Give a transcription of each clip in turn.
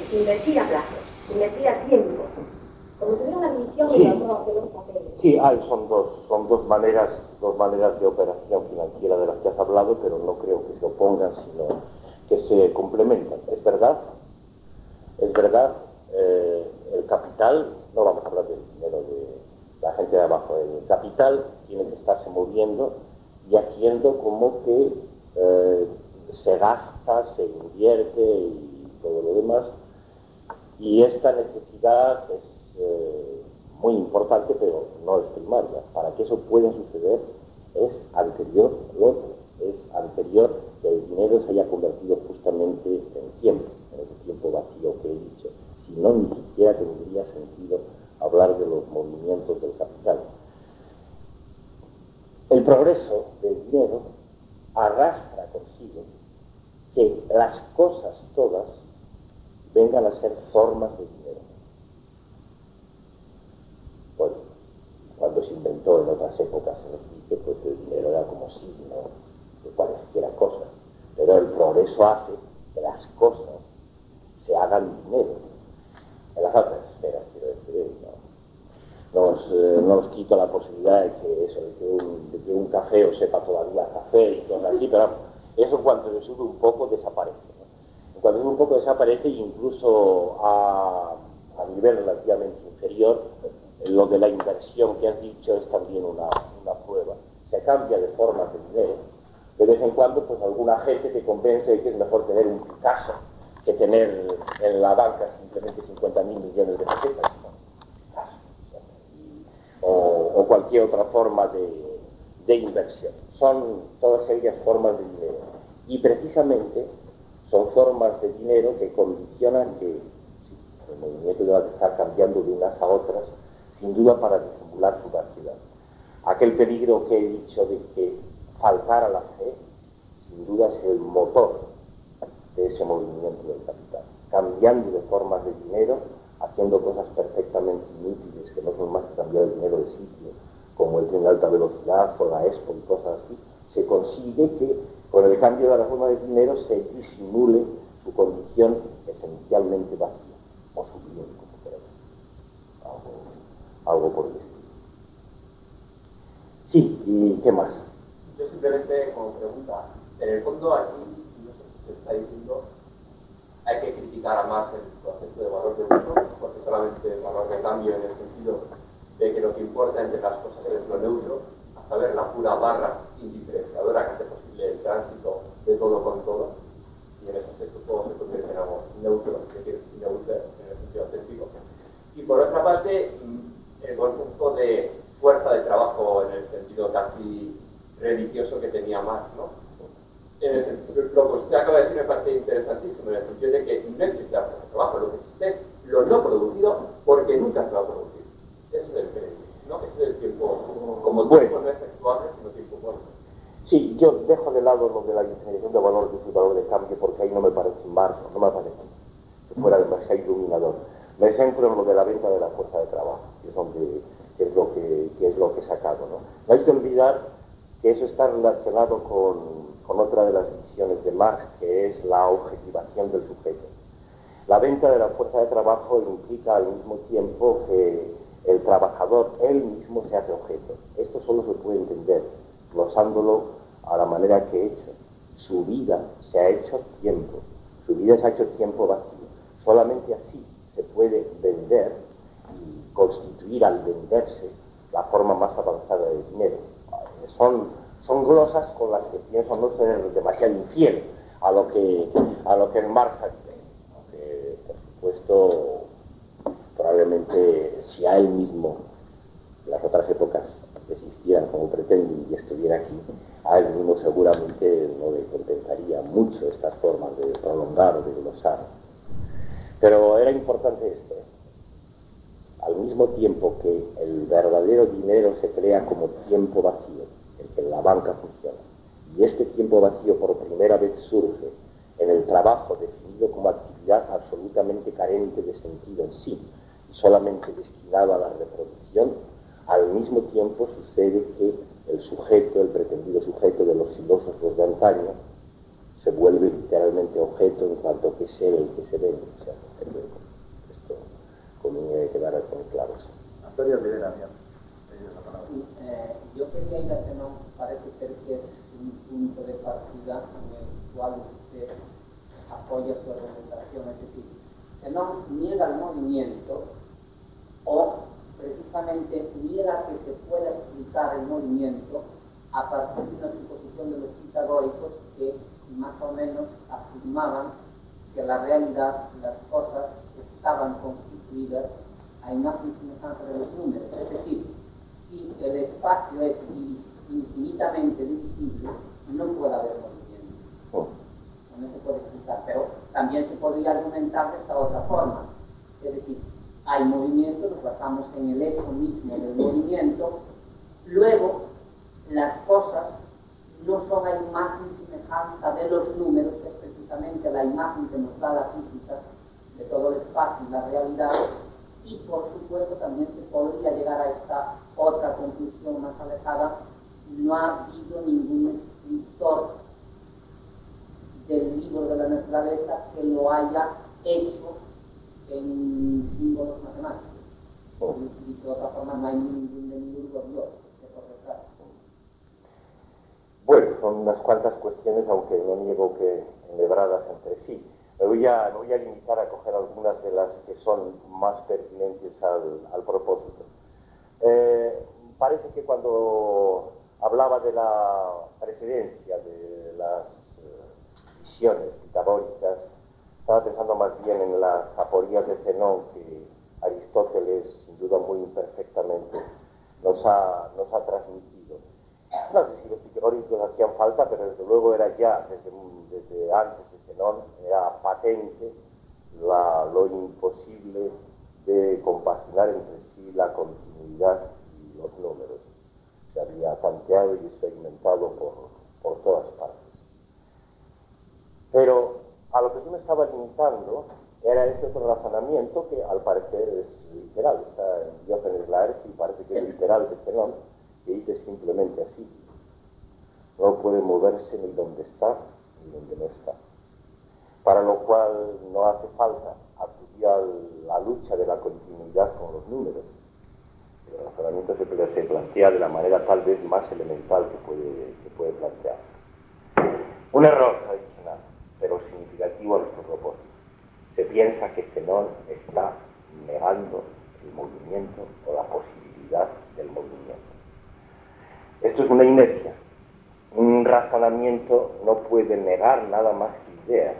invertir a plazos, invertir a tiempo, como si hubiera una división Sí. de los papeles. Sí, son dos maneras de operación financiera de las que has hablado, pero no creo que se opongan, sino que se complementan. Es verdad, el capital, no vamos a hablar del dinero de la gente de abajo, el capital tiene que estarse moviendo y haciendo como que se gasta, se invierte y todo lo demás, y esta necesidad es muy importante, pero no es primaria. Para que eso pueda suceder es anterior al otro, es anterior que el dinero se haya convertido justamente en tiempo, en ese tiempo vacío que he dicho. Si no, ni siquiera tendría sentido hablar de los movimientos del capital. El progreso del dinero arrastra consigo que las cosas todas vengan a ser formas de dinero. Bueno, cuando se inventó en otras épocas, se nos dice, pues el dinero era como signo de cualesquiera cosas, pero el progreso hace que las cosas se hagan dinero. En las otras esferas, quiero decir, no os quito la posibilidad de que eso, de que un café os sepa todavía café y cosas así, pero eso cuando se sube un poco desaparece, ¿no? Cuando sube un poco desaparece, incluso a nivel relativamente inferior, lo de la inversión que has dicho es también una prueba. Se cambia de forma de dinero. De vez en cuando, pues alguna gente te convence de que es mejor tener un Picasso que tener en la banca simplemente 50.000 millones de pesetas, ¿no? O cualquier otra forma de inversión. Son todas ellas formas de dinero. Y precisamente son formas de dinero que condicionan que el movimiento deba estar cambiando de unas a otras, sin duda para disimular su vastedad. Aquel peligro que he dicho de que faltara la fe, sin duda es el motor de ese movimiento del capital. Cambiando de formas de dinero, haciendo cosas perfectamente inútiles, que no son más que cambiar el dinero de sitio, como el tren de alta velocidad o la Expo y cosas así, se consigue que con el cambio de la forma de dinero se disimule su condición esencialmente vacía, o su bien, como queráis. Algo por el estilo. Sí, ¿y qué más? Yo simplemente, como pregunta, en el fondo aquí, no sé si se está diciendo, hay que criticar a más el concepto de valor de uso, porque solamente el valor de cambio en el sentido de que lo que importa entre las cosas es lo neutro, a saber, la pura barra indiferenciadora que hace posible el tránsito de todo con todo, y en ese aspecto todo se convierte en algo neutro, es decir, neutro en el sentido auténtico. Y por otra parte, el concepto de fuerza de trabajo en el sentido casi religioso que tenía Marx, ¿no? Lo que usted acaba de decir me parece interesantísimo, en el sentido de que no existe la fuerza de trabajo, lo que existe es lo no producido porque nunca se va a producir. Eso es el peligro, ¿no? Ese es el tiempo, como tiempo no es actuable, sino tiempo muerto. Sí, yo dejo de lado lo de la definición de valor de uso y valor de cambio, porque ahí no me parece Marx, no me parece que fuera demasiado iluminador. Me centro en lo de la venta de la fuerza de trabajo, que es lo que he sacado, ¿no? No hay que olvidar que eso está relacionado con otra de las visiones de Marx, que es la objetivación del sujeto. La venta de la fuerza de trabajo implica al mismo tiempo que el trabajador él mismo se hace objeto. Esto solo se puede entender glosándolo a la manera que he hecho. Su vida se ha hecho tiempo, su vida se ha hecho tiempo vacío. Solamente así se puede vender y constituir al venderse la forma más avanzada de dinero. Son glosas con las que pienso no ser demasiado infiel a lo que Marx dice, aunque por supuesto probablemente si a él mismo las otras épocas existieran como pretenden y estuviera aquí, a él mismo seguramente no le contentaría mucho estas formas de prolongar o de glosar. Pero era importante esto. Al mismo tiempo que el verdadero dinero se crea como tiempo vacío, el que en la banca funciona, y este tiempo vacío por primera vez surge en el trabajo definido como actividad absolutamente carente de sentido en sí, y solamente destinado a la reproducción, al mismo tiempo sucede que el sujeto, el pretendido sujeto de los filósofos de antaño, se vuelve literalmente objeto en cuanto que es el que se vende. O sea, apoya su argumentación. Es decir, Zenón niega el movimiento o precisamente niega que se pueda explicar el movimiento a partir de una suposición de los pitagóricos que más o menos afirmaban que la realidad, las cosas estaban constituidas a imagen y semejanza de los números. Es decir, si el espacio es infinitamente divisible, no puede haber movimiento. No se puede explicar, pero también se podría argumentar de esta otra forma. Es decir, hay movimiento, nos basamos en el hecho mismo del movimiento, luego las cosas no son a imagen y semejanza de los números, que es precisamente la imagen que nos da la física de todo el espacio y la realidad, y por supuesto también se podría llegar a esta otra conclusión más alejada: no ha habido ningún escritor del libro de la naturaleza que lo haya hecho en símbolos matemáticos. Dicho de otra forma, no hay ningún demiurgo Dios que por detrás. Bueno, son unas cuantas cuestiones, aunque no niego que enhebradas entre sí. Me voy a limitar a coger algunas de las que son más pertinentes al propósito. Parece que cuando hablaba de la precedencia de las visiones pitagóricas, estaba pensando más bien en las aporías de Zenón, que Aristóteles, sin duda muy imperfectamente, nos ha transmitido. No sé si los pitagóricos hacían falta, pero desde luego era ya, desde antes de Zenón, era patente lo imposible de compaginar entre sí la continuidad y los números. Se había tanteado y experimentado por todas partes. Pero a lo que yo me estaba limitando era ese otro razonamiento que al parecer es literal. Está en Diógenes Laercio y parece que es literal de Zenón, que dice simplemente así: no puede moverse ni donde está ni donde no está. Para lo cual no hace falta acudir a la lucha de la continuidad con los números. El razonamiento se plantea de la manera tal vez más elemental que puede plantearse. Un error tradicional, pero significativo a nuestro propósito. Se piensa que Zenón está negando el movimiento o la posibilidad del movimiento. Esto es una inercia. Un razonamiento no puede negar nada más que ideas.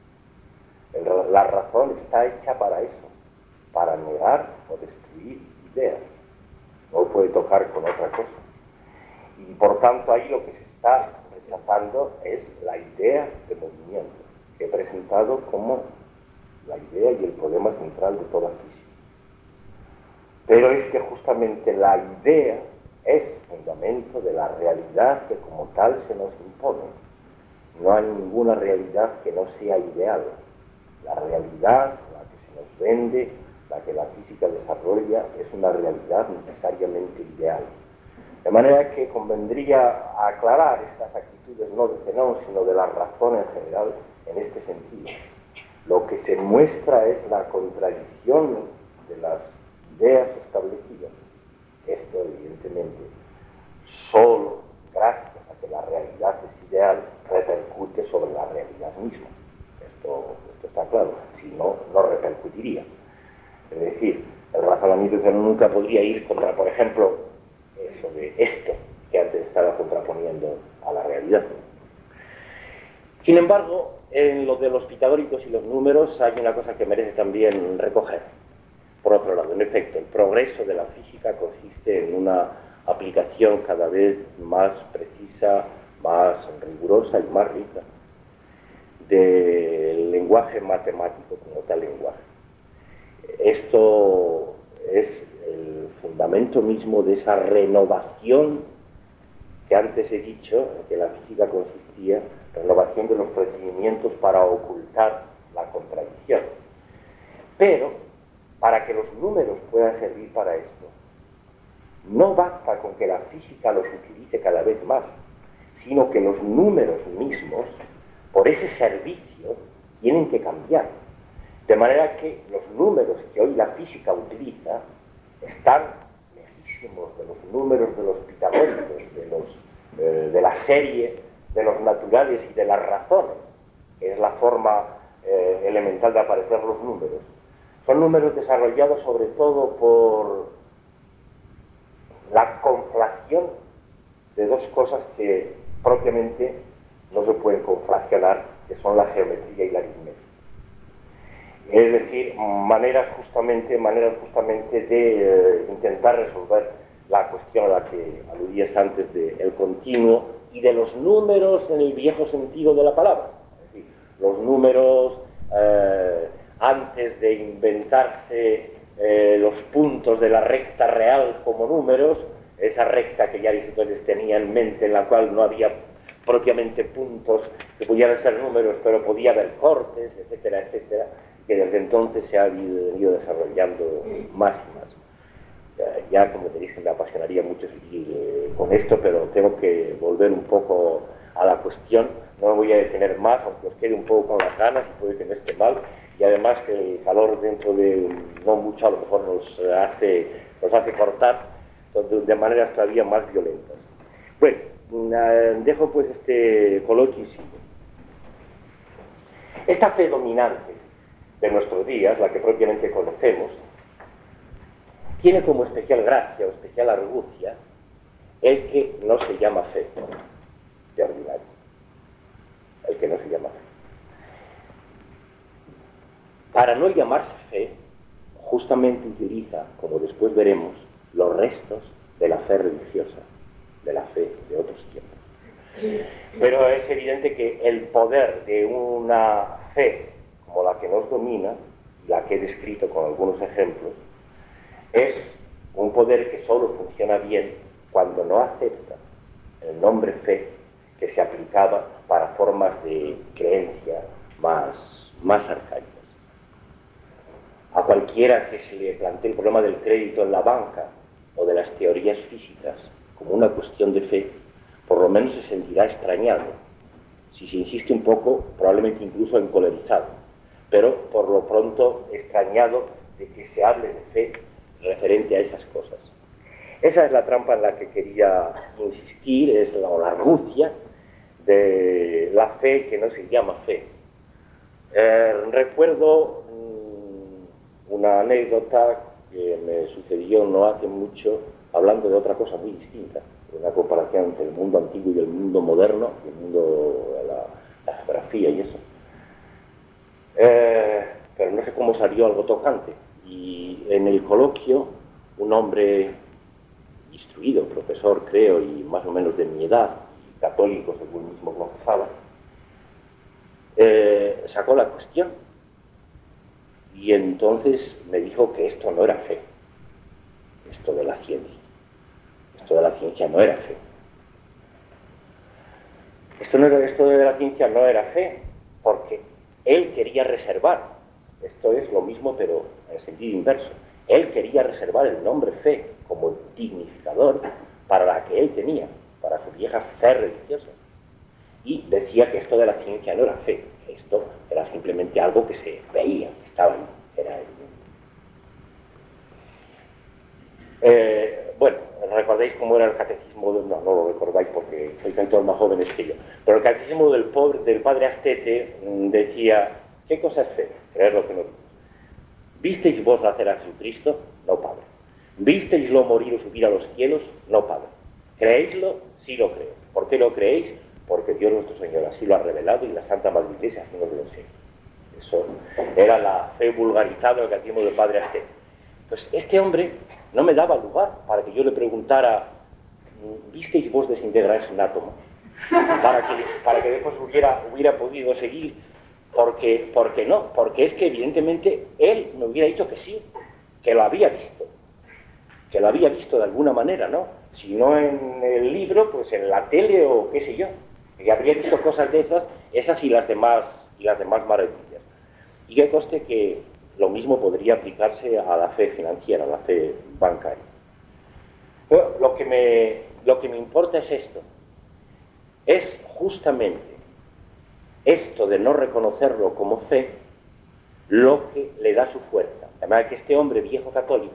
La razón está hecha para eso, para negar o destruir ideas. No puede tocar con otra cosa. Y por tanto ahí lo que se está rechazando es la idea de movimiento, que he presentado como la idea y el problema central de toda física. Pero es que justamente la idea es fundamento de la realidad que como tal se nos impone. No hay ninguna realidad que no sea ideal. La realidad, la que se nos vende, la que la física desarrolla, es una realidad necesariamente ideal. De manera que convendría aclarar estas actitudes no de Zenón, sino de la razón en general en este sentido. Lo que se muestra es la contradicción de las ideas establecidas. Esto, evidentemente, solo gracias a que la realidad es ideal, repercute sobre la realidad misma. Esto está claro. Si no, no repercutiría. Es decir, el razonamiento de Zenón nunca podría ir contra, por ejemplo, eso de esto que antes estaba contraponiendo a la realidad. Sin embargo, en lo de los pitagóricos y los números hay una cosa que merece también recoger. Por otro lado, en efecto, el progreso de la física consiste en una aplicación cada vez más precisa, más rigurosa y más rica del lenguaje matemático como tal lenguaje. Esto es el fundamento mismo de esa renovación que antes he dicho, en que la física consistía, renovación de los procedimientos para ocultar la contradicción. Pero, para que los números puedan servir para esto, no basta con que la física los utilice cada vez más, sino que los números mismos, por ese servicio, tienen que cambiar. De manera que los números que hoy la física utiliza están lejísimos de los números de los pitagóricos, de la serie de los naturales y de las razones, que es la forma elemental de aparecer los números. Son números desarrollados sobre todo por la conflación de dos cosas que propiamente no se pueden conflacionar, que son la geometría y la aritmética. Es decir, maneras justamente de intentar resolver la cuestión a la que aludías antes del continuo y de los números en el viejo sentido de la palabra. Es decir, los números antes de inventarse los puntos de la recta real como números, esa recta que ya Aristóteles tenía en mente, en la cual no había propiamente puntos que pudieran ser números, pero podía haber cortes, etcétera, etcétera, que desde entonces se ha ido desarrollando más y más. Ya como te dije, me apasionaría mucho seguir con esto, pero tengo que volver un poco a la cuestión. No me voy a detener más, aunque os quede un poco con las ganas y puede que no esté mal, y además que el calor dentro de no mucho a lo mejor nos hace cortar de maneras todavía más violentas. Bueno, dejo pues este coloquio y sigo. Esta fe dominante de nuestros días, la que propiamente conocemos, tiene como especial gracia o especial argucia el que no se llama fe de ordinario, el que no se llama fe. Para no llamarse fe, justamente utiliza, como después veremos, los restos de la fe religiosa, de la fe de otros tiempos. Pero es evidente que el poder de una fe como la que nos domina, la que he descrito con algunos ejemplos, es un poder que solo funciona bien cuando no acepta el nombre fe que se aplicaba para formas de creencia más arcaicas. A cualquiera que se le plantee el problema del crédito en la banca o de las teorías físicas como una cuestión de fe, por lo menos se sentirá extrañado. Si se insiste un poco, probablemente incluso encolerizado, pero por lo pronto extrañado de que se hable de fe referente a esas cosas. Esa es la trampa en la que quería insistir, es la argucia de la fe que no se llama fe. Recuerdo una anécdota que me sucedió no hace mucho, hablando de otra cosa muy distinta, una comparación entre el mundo antiguo y el mundo moderno, el mundo de la geografía y eso. Pero no sé cómo salió algo tocante. Y en el coloquio, un hombre instruido, profesor creo, y más o menos de mi edad, y católico según mismo confesaba, sacó la cuestión. Y entonces me dijo que esto no era fe, esto de la ciencia. Esto de la ciencia no era fe. Esto de la ciencia no era fe, porque él quería reservar, esto es lo mismo pero en sentido inverso, él quería reservar el nombre fe como dignificador para la que él tenía, para su vieja fe religiosa. Y decía que esto de la ciencia no era fe, que esto era simplemente algo que se veía, que estaba ahí, era evidente. Bueno, ¿recordáis cómo era el catecismo? No lo recordáis porque sois todos más jóvenes que yo. Pero el catecismo del padre Astete decía, ¿qué cosa es fe? Creer lo que no vimos. ¿Visteis vos nacer a Jesucristo? No, Padre. ¿Visteislo morir o subir a los cielos? No, Padre. ¿Creéislo? Sí lo creo. ¿Por qué lo creéis? Porque Dios nuestro Señor así lo ha revelado y la Santa Madre Iglesia así nos lo enseña. Eso era la fe vulgarizada del catecismo del padre Astete. Pues este hombre no me daba lugar para que yo le preguntara, ¿visteis vos desintegrar un átomo? Para que después hubiera podido seguir, porque no, porque es que evidentemente él me hubiera dicho que sí, que lo había visto de alguna manera, ¿no? Si no en el libro, pues en la tele o qué sé yo, que habría visto cosas de esas y las demás maravillas. Y que conste que lo mismo podría aplicarse a la fe financiera, a la fe bancaria. Pero lo que me importa es esto. Es justamente esto de no reconocerlo como fe lo que le da su fuerza. Además que este hombre viejo católico,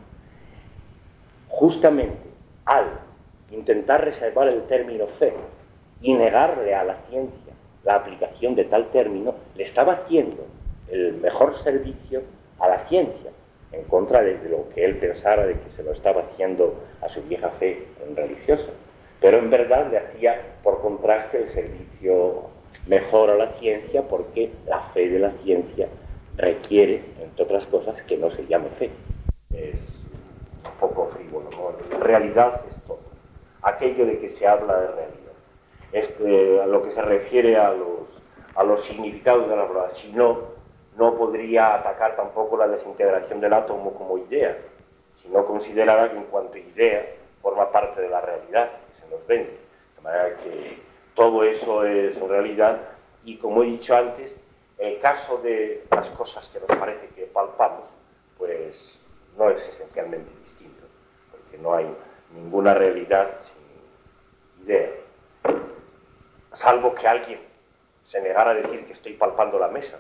justamente al intentar reservar el término fe y negarle a la ciencia la aplicación de tal término, le estaba haciendo el mejor servicio a la ciencia, en contra de lo que él pensara de que se lo estaba haciendo a su vieja fe religiosa. Pero en verdad le hacía, por contraste, el servicio mejor a la ciencia, porque la fe de la ciencia requiere, entre otras cosas, que no se llame fe. Es un poco frívolo, ¿no? La realidad es todo. Aquello de que se habla de realidad. A lo que se refiere a los significados de la palabra, si no podría atacar tampoco la desintegración del átomo como idea, si no considerara que en cuanto a idea forma parte de la realidad que se nos vende. De manera que todo eso es realidad, y como he dicho antes, el caso de las cosas que nos parece que palpamos, pues no es esencialmente distinto, porque no hay ninguna realidad sin idea. Salvo que alguien se negara a decir que estoy palpando la mesa.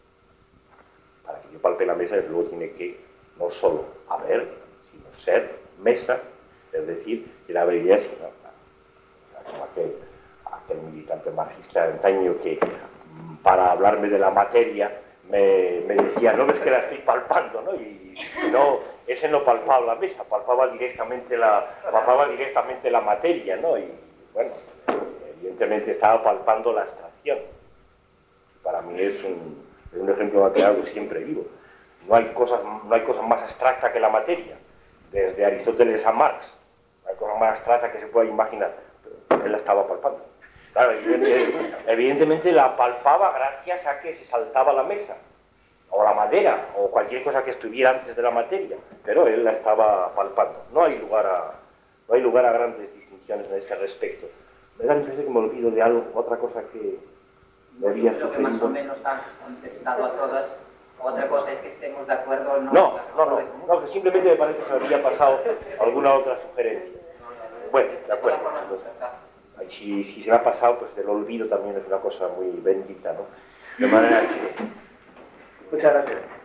Para que yo palpe la mesa, luego tiene que no solo haber, sino ser mesa, es decir, que la realidad es como aquel militante marxista de antaño que para hablarme de la materia me decía, no ves que la estoy palpando, ¿no? Y no, ese no palpaba la mesa, palpaba directamente la materia, ¿no? Y bueno, evidentemente estaba palpando la abstracción. Para mí es un ejemplo que hago siempre vivo. No hay cosa más abstracta que la materia, desde Aristóteles a Marx. No hay cosa más abstracta que se pueda imaginar, pero él la estaba palpando. Claro, evidentemente la palpaba gracias a que se saltaba la mesa, o la madera, o cualquier cosa que estuviera antes de la materia, pero él la estaba palpando. No hay lugar a grandes distinciones en este respecto. Me da la impresión que me olvido de algo, otra cosa que me había Creo que más o menos han contestado a todas. Otra cosa es que estemos de acuerdo o no. No, que simplemente me parece que se había pasado alguna otra sugerencia. Bueno, de acuerdo. Si se me ha pasado, pues el olvido también es una cosa muy bendita, ¿no? De manera que... Muchas gracias.